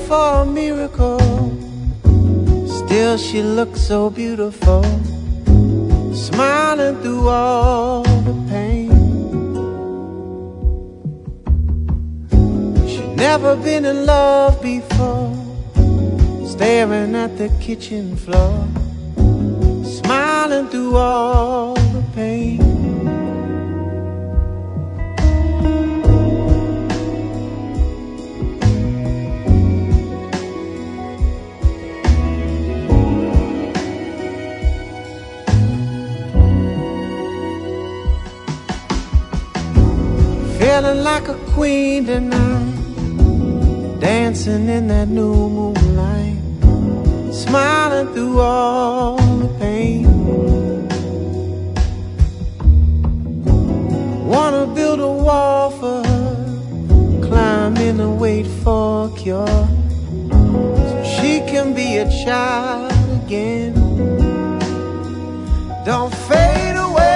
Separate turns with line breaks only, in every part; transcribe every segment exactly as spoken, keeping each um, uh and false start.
for a miracle. Still she looks so beautiful, smiling through all the pain. She'd never been in love before, staring at the kitchen floor, smiling through all the pain. Feeling like a queen tonight, dancing in that new moonlight, smiling through all the pain. Wanna build a wall for her, climb in and wait for a cure, so she can be a child again. Don't fade away.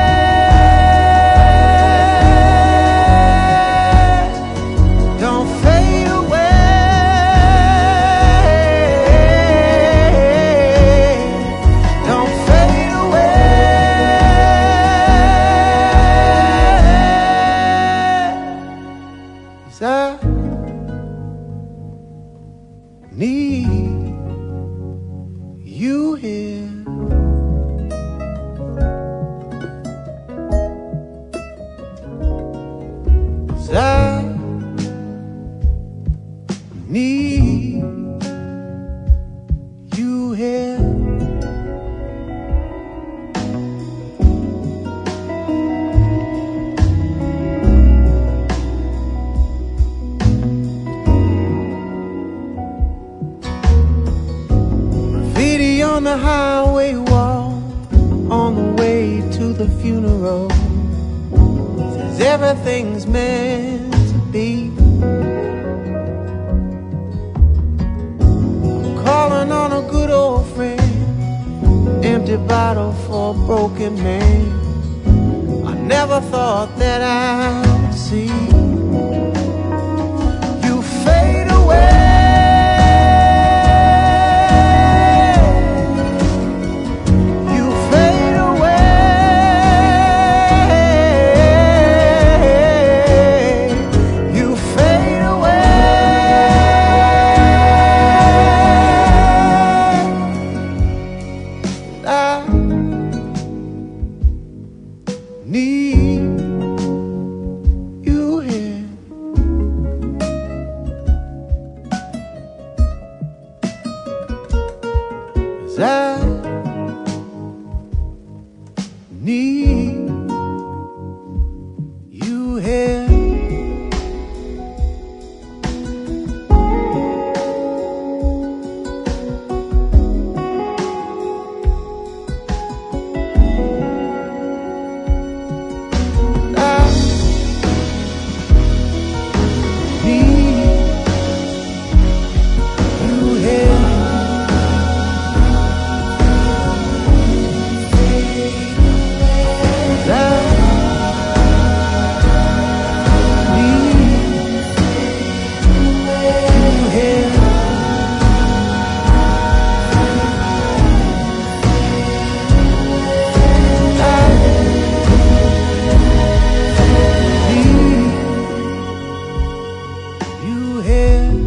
I need you here. 'Cause I need you here. On the highway wall, on the way to the funeral, says everything's meant to be. Calling on a good old friend, empty bottle for a broken man. I never thought that I would see you fade away. I need you here. 'Cause I need you here. You here.